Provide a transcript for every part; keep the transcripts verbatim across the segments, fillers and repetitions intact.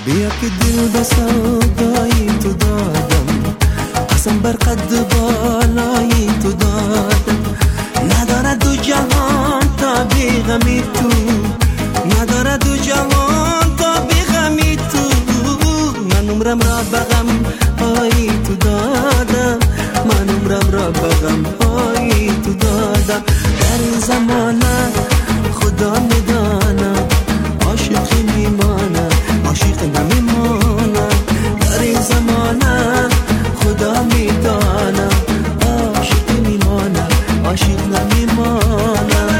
بیا که دل به سودای تو دادم، قسم بر قد بالای تو دادم. ندارد دو جهان تا بی غمی تو، ندارد دو جهان تا بی غمی تو. من عمرم را به غم های تو دادم، من عمرم را به غم های تو دادم. در این زمانه خدا میدانم عاشق میمانم، عاشق نمیمانم. در این زمانه خدا میدانم عاشق میمانم، عاشق نمیمانم.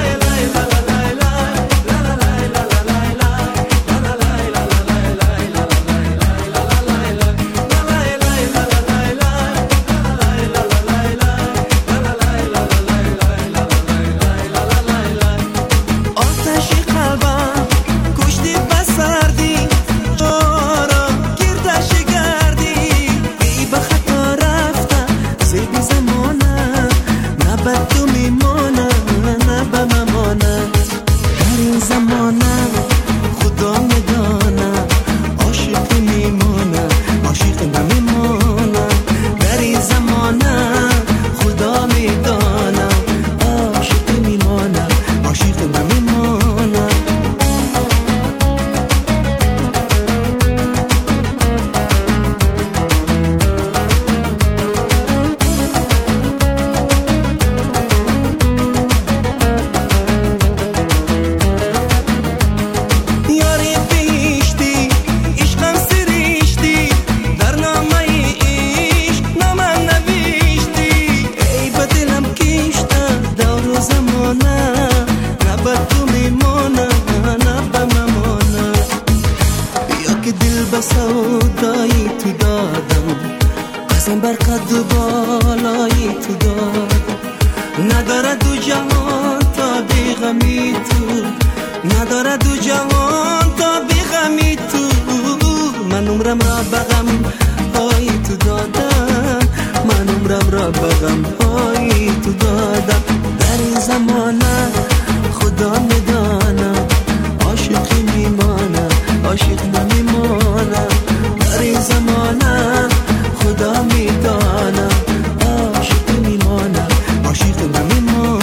سودای تو دادم، قسم بر قد بالای تو دادم. ندارد دو جهان تا بی غمی تو، ندارد دو جهان تا بی غمی تو. من عمرم را به غم های تو دادم، من عمرم را به غم های تو دادم. در این زمانه خدا میدانم عاشق میمانم، عاشق نمیمانم. در این زمانه خدا میدانم عاشق میمانم، عاشق نمیمانم.